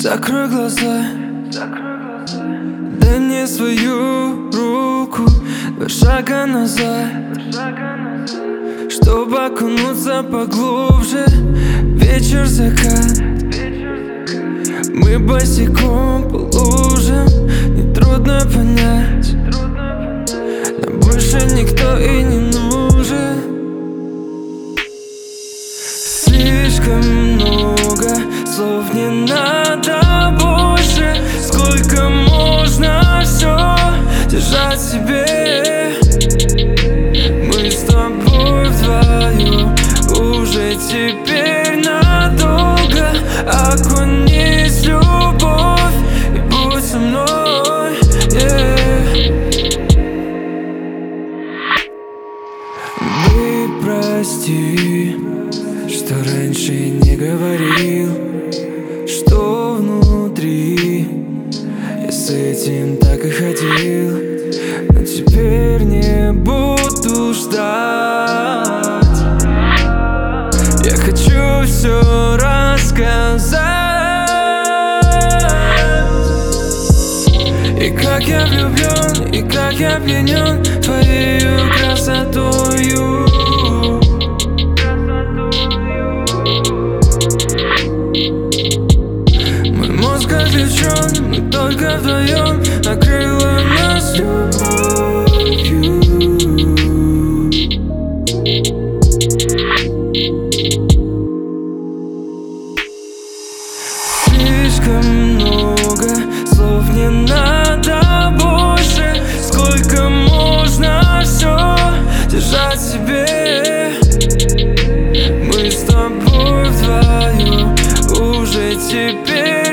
Закрой глаза, дай мне свою руку, 2 шага назад, чтобы окунуться поглубже. Вечер, закат, мы босиком по лужам. Нетрудно понять, нам больше никто и не нужен. Слишком много слов, не надо больше. Сколько можно все держать в себе? Мы с тобой вдвоем уже теперь надолго. Окунись в любовь и будь со мной, Вы прости, что раньше не говорил, что внутри я с этим так и ходил. Но теперь не буду ждать. Я хочу все рассказать. И как я влюблен, и как я пьянен твоею красотою. Мой мозг отвлечен, мы только вдвоем. Накрыла нас любовью. Слишком много слов, не надо больше. Сколько можно все держать в себе? Мы с тобой вдвоем уже теперь